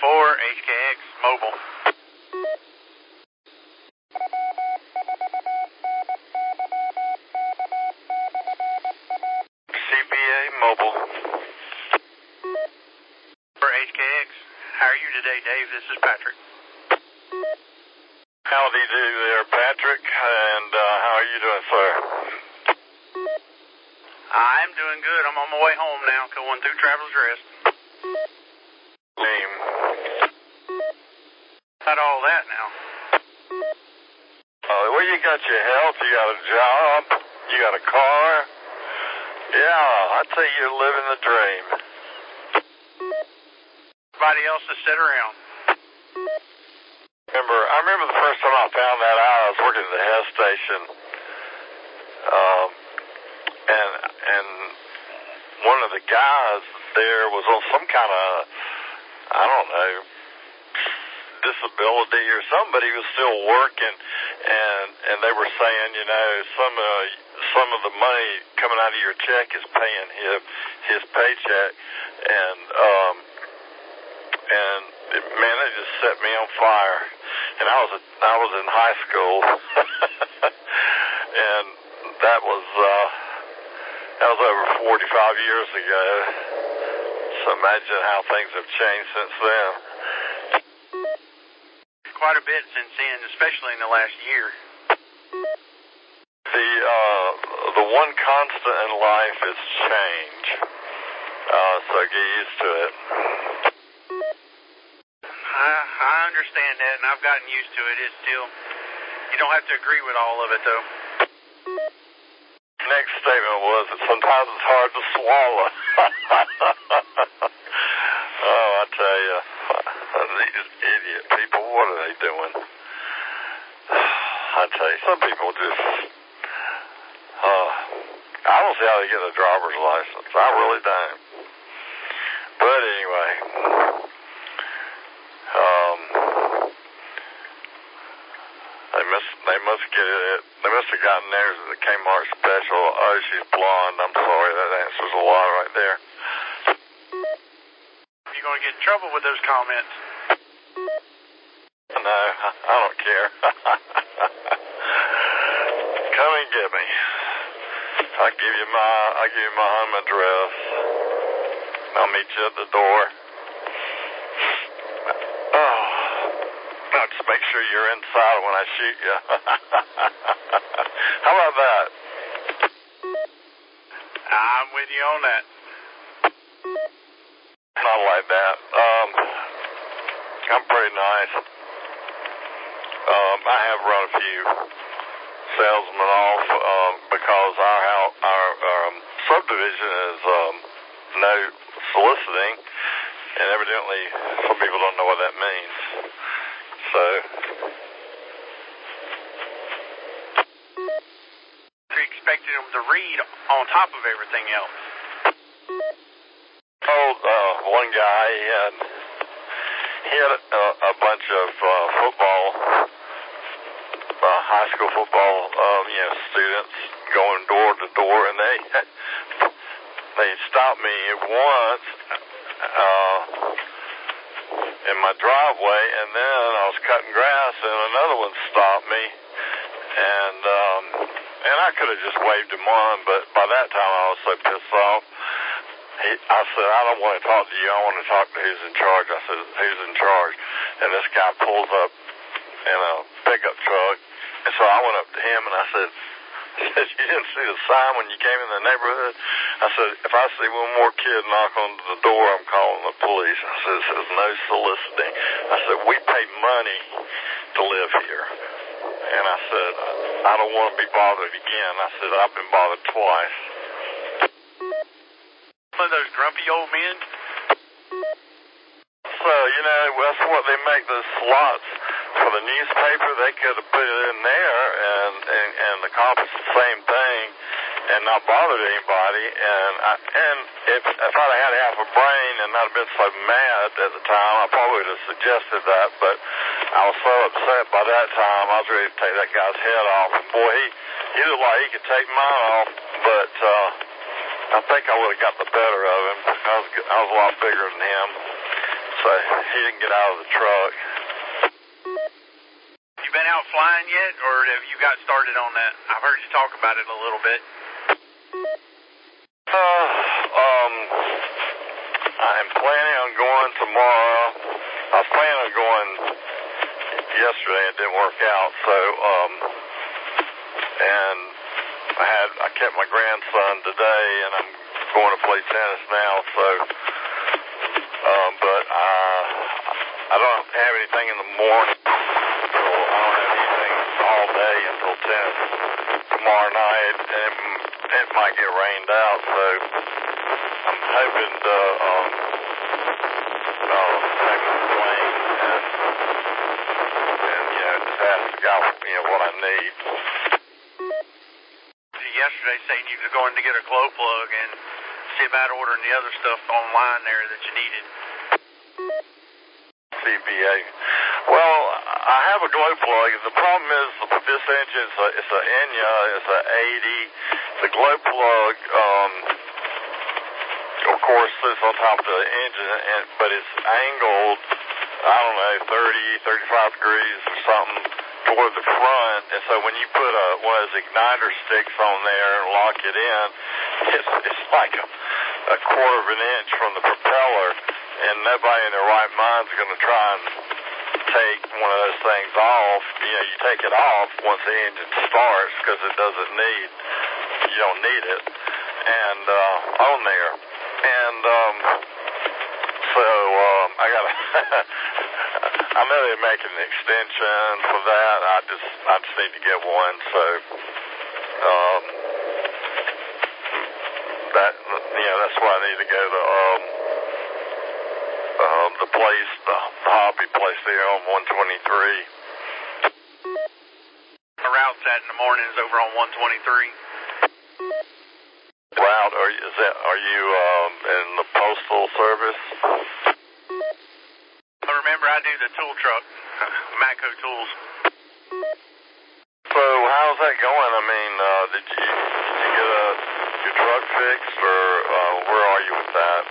HKX Mobile. CPA Mobile. For HKX, how are you today, Dave? This is Patrick. Howdy do there, Patrick, and how are you doing, sir? I'm doing good. I'm on my way home now, going through Travelers Rest. Name? Not all that now. Well, you got your health, you got a job, you got a car. Yeah, I'd say you're living the dream. Everybody else to sit around. I remember the first time I found that out, I was working at the health station. And one of the guys there was on some kind of, I don't know, disability or something, but he was still working, and they were saying, you know, some of the money coming out of your check is paying his paycheck, and man, it just set me on fire. And I was in high school, and that was over 45 years ago. So imagine how things have changed since then. Quite a bit since then, especially in the last year. The one constant in life is change. So get used to it. I understand that, and I've gotten used to it. It's still, you don't have to agree with all of it, though. Next statement was that sometimes it's hard to swallow. Oh, I tell you, these idiot people, what are they doing? I tell you, some people just, I don't see how they get a driver's license. I really don't. But anyway, they must get it. They must have gotten theirs at the Kmart special. Oh, she's blonde. I'm sorry. That answers a lot right there. You're going to get in trouble with those comments. No, I don't care. Come and get me. I'll give you my home address. I'll meet you at the door. Oh. I'll just make sure you're inside when I shoot you. How about that? I'm with you on that. Not like that. I'm pretty nice. I have run a few salesmen off because our subdivision is no soliciting, and evidently some people don't know what that means. So, you expected them to read on top of everything else. One guy, he had a bunch of football, high school football, students going door to door, and they stopped me once in my driveway, and then I was cutting grass, and another one stopped me, and I could have just waved him on, but by that time I was so pissed off. I said, I don't want to talk to you. I want to talk to who's in charge. I said, who's in charge? And this guy pulls up in a pickup truck, and so I went up to him, and I said, you didn't see the sign when you came in the neighborhood? I said, if I see one more kid knock on the door, I'm calling the police. I said, this is no soliciting. I said, we pay money to live here. And I said, I don't want to be bothered again. I said, I've been bothered twice. One of those grumpy old men? So, that's what they make those slots for the newspaper. They could have put it in there and accomplished the same thing and not bothered anybody. And if I'd had half a brain and not been so mad at the time, I probably would have suggested that. But I was so upset by that time, I was ready to take that guy's head off. And boy, he looked like he could take mine off, but I think I would have got the better of him. I was a lot bigger than him. So he didn't get out of the truck. You been out flying yet, or have you got started on that? I've heard you talk about it a little bit. I'm planning on going tomorrow. I was planning on going yesterday. It didn't work out. So, and I kept my grandson today, and I'm going to play tennis now. So, but I don't have anything in the morning. So I don't have anything all day until 10 tomorrow night, and it might get rained out. So I'm hoping to take the plane and just ask out what I need. Yesterday saying you were going to get a glow plug and see about ordering the other stuff online there that you needed. CBA. Well, I have a glow plug. The problem is this engine it's a Enya, it's a 80. The glow plug, of course, sits on top of the engine, but it's angled, I don't know, 30, 35 degrees or something toward the front. And so when you put one of those igniter sticks on there and lock it in, it's like a quarter of an inch from the propeller, and nobody in their right mind is going to try and take one of those things off. You take it off once the engine starts because you don't need it, and on there. And so I got I know they're making an extension for that. I just need to get one. So that's why I need to go to the place, the hobby place there on 123. The route's at in the mornings over on 123. Route? Are you in the postal service? Remember, I do the tool truck, Matco Tools. So how's that going? I mean, did you get your truck fixed, or where are you with that?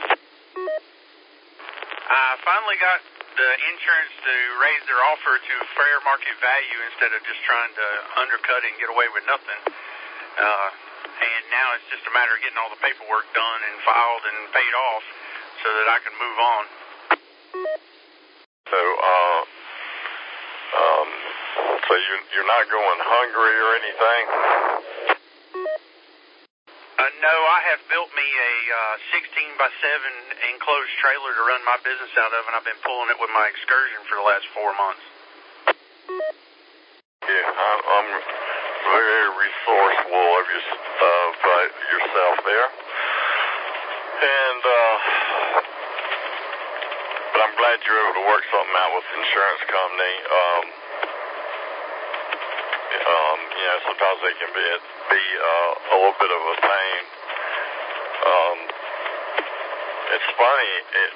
I finally got the insurance to raise their offer to fair market value instead of just trying to undercut it and get away with nothing. And now it's just a matter of getting all the paperwork done and filed and paid off so that I can move on. So you're not going hungry or anything? No, I have built me a 16x7 enclosed trailer to run my business out of, and I've been pulling it with my excursion for the last 4 months. Yeah, I'm very resourceful of yourself there, and but I'm glad you're able to work something out with the insurance company. Sometimes they can be a little bit of a pain. It's funny.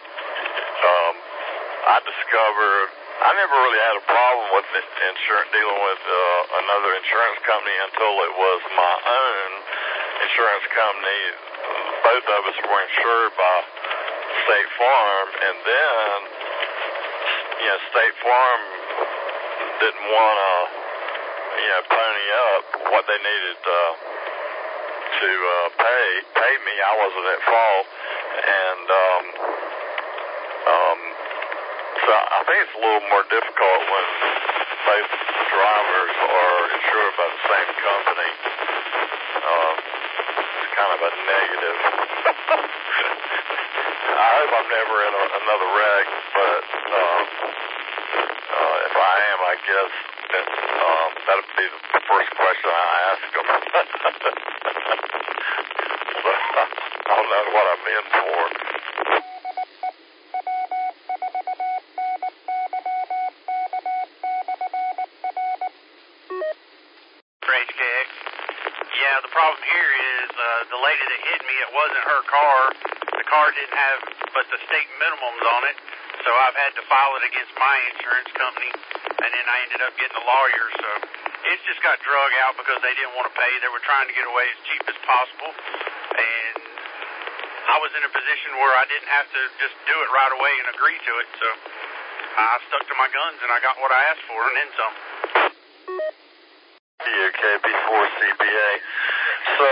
I discovered I never really had a problem with dealing with another insurance company until it was my own insurance company. Both of us were insured by State Farm, and then State Farm didn't want to pony up what they needed to pay me. I wasn't at fault, and so I think it's a little more difficult when both drivers are insured by the same company. It's kind of a negative. I hope I'm never in another wreck, but if I am, I guess that'll be the first question I ask them. I'll know what I'm in for. Yeah, the problem here is the lady that hit me, it wasn't her car. The car didn't have but the state minimums on it, so I've had to file it against my insurance company, and then I ended up getting a lawyer, so it's just got drug out because they didn't want to pay. They were trying to get away as cheap as possible, and I was in a position where I didn't have to just do it right away and agree to it, so I stuck to my guns and I got what I asked for and then some. Okay, before CBA. So,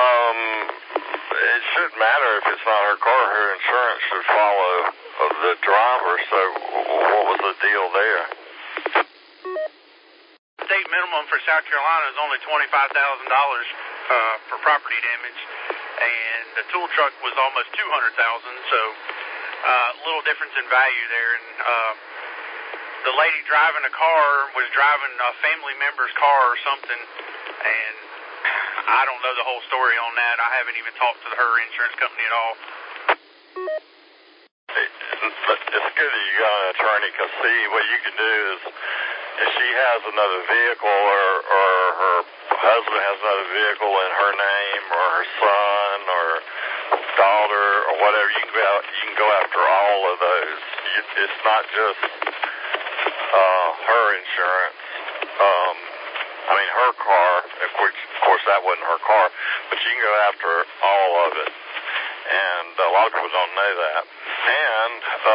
it shouldn't matter if it's not her car. Her insurance should follow the driver. So, what was the deal there? State minimum for South Carolina is only $25,000 for property damage, and the tool truck was almost $200,000. So, a little difference in value there. And the lady driving the car was driving a family member's car or something, and I don't know the whole story on that. I haven't even talked to her insurance company at all. It's good that you got an attorney, because see, what you can do is, if she has another vehicle or her husband has another vehicle in her name, or her son or daughter or whatever, you can go after all of those. It's not just her insurance. I mean, her car, of course that wasn't her car, but you can go after all of it. And a lot of people don't know that. And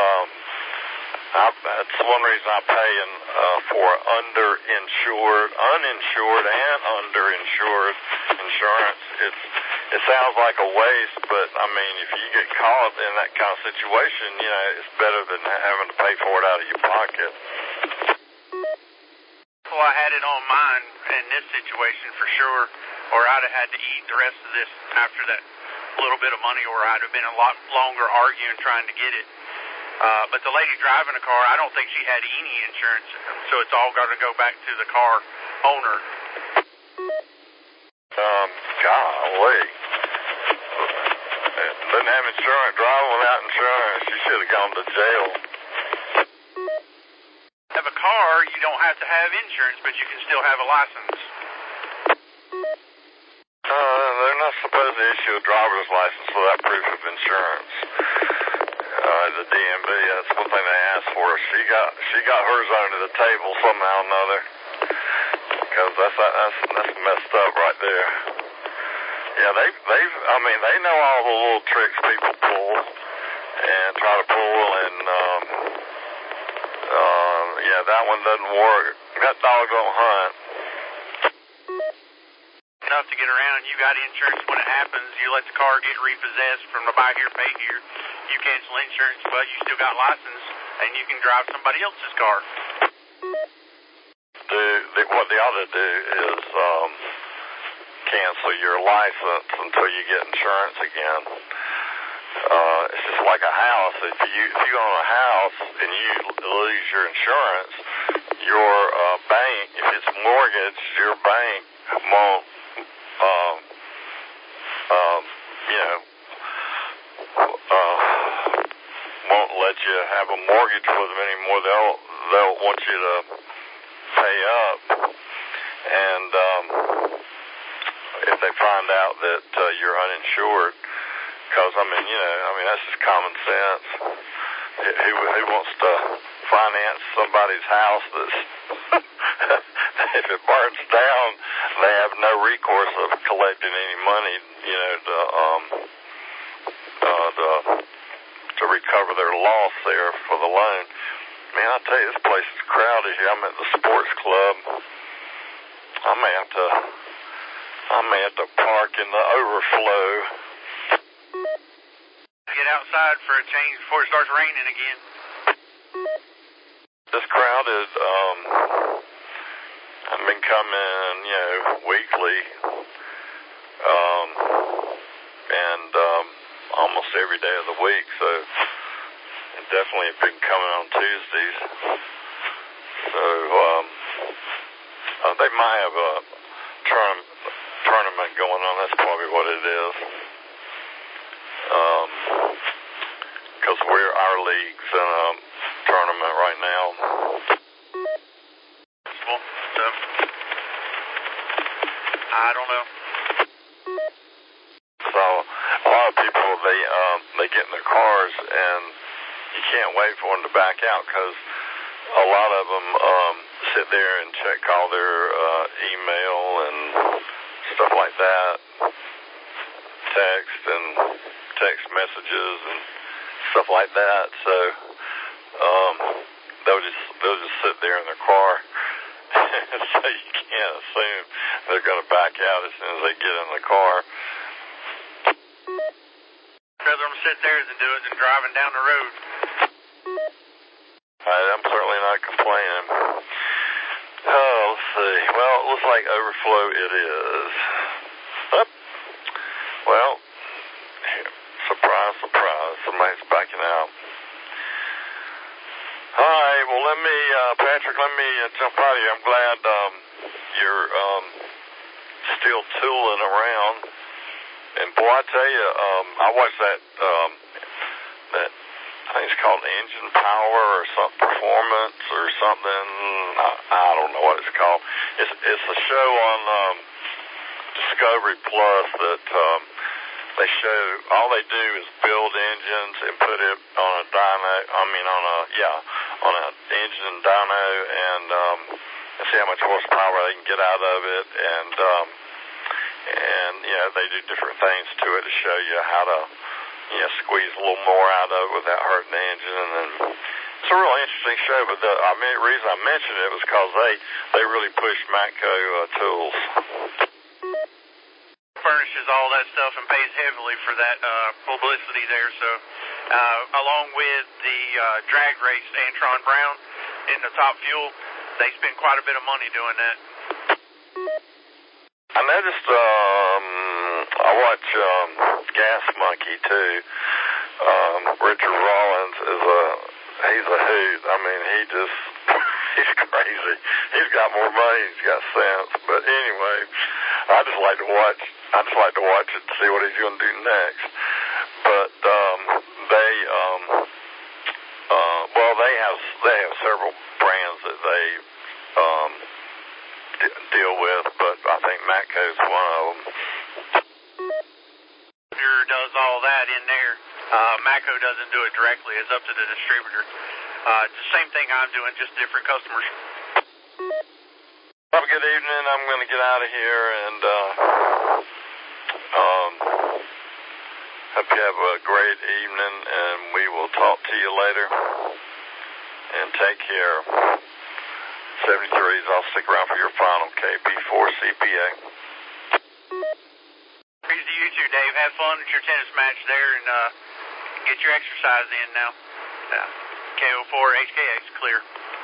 that's one reason I'm paying for uninsured and underinsured insurance. It sounds like a waste, but I mean, if you get caught in that kind of situation, it's better than having to pay for it out of your pocket. Well, I had it on mine in this situation for sure, or I'd have had to eat the rest of this after that little bit of money, or I'd have been a lot longer arguing trying to get it. But the lady driving the car, I don't think she had any insurance, so it's all got to go back to the car owner. Golly. Didn't have insurance, driving without insurance. She should have gone to jail. Have a car, you don't have to have insurance, but you can still have a license. They're not supposed to issue a driver's license without proof of insurance. The DMV, that's one thing they asked for. She got hers under the table somehow or another, because that's messed up right there. Yeah, they know all the little tricks people pull and try to pull, and yeah, that one doesn't work. That dog don't hunt. Enough to get around. You got insurance when it happens. You let the car get repossessed from the buy here, pay here. You cancel insurance, but you still got license, and you can drive somebody else's car. What they ought to do is cancel your license until you get insurance again. It's just like a house. If you own a house and you lose your insurance, your bank, if it's mortgaged, your bank won't won't let you have a mortgage with them anymore. They'll want you to pay up, and if they find out that you're uninsured, because that's just common sense. Who wants to finance somebody's house that's if it burns down, they have no recourse of collecting any money, to recover their loss there for the loan. Man, I tell you, this place is crowded here. I'm at the sports club. I may have to park in the overflow. Get outside for a change before it starts raining again. This crowd is, I've been coming, weekly, and almost every day of the week, so definitely have been coming on Tuesdays. So, they might have a tournament going on. That's probably what it is. Because our league's in a tournament right now. So, I don't know. So, a lot of people, they get in their cars and you can't wait for them to back out, because a lot of them sit there and check all their email and stuff like that, text text messages and stuff like that. So they'll just sit there in their car. So you can't assume they're going to back out as soon as they get in the car. Rather them sit there than do it than driving down the road. I'm certainly not complaining. Oh, let's see. Well, it looks like overflow it is. Oh. Well, surprise, surprise, somebody's backing out. All right, well, Patrick, let me jump out of here. I'm glad you're still tooling around. And boy, I tell you, I watched that I think it's called Engine Power or some Performance or something. I don't know what it's called. It's a show on Discovery Plus that they show. All they do is build engines and put it on a dyno. On an engine dyno and see how much horsepower they can get out of it. And they do different things to it to show you how to squeeze a little more out of it without hurting the engine. And then it's a really interesting show. But the reason I mentioned it was because they really push Matco tools. Furnishes all that stuff and pays heavily for that publicity there. So along with the drag race Antron Brown in the Top Fuel, they spend quite a bit of money doing that. I noticed I watch Gas Monkey too. Richard Rollins he's a hoot. I mean, he's crazy. He's got more money, he's got sense. But anyway, I just like to watch it to see what he's going to do next. But they have several brands that they deal with, but I think Matco's one of them. Does all that in there. Matco doesn't do it directly. It's up to the distributor. It's the same thing I'm doing, just different customers. Have a good evening. I'm going to get out of here and hope you have a great evening, and we will talk to you later. And take care. 73s, I'll stick around for your final KB4 CPA. Peace to you too, Dave. Have fun at your tennis match there and get your exercise in now. KO4 HKX clear.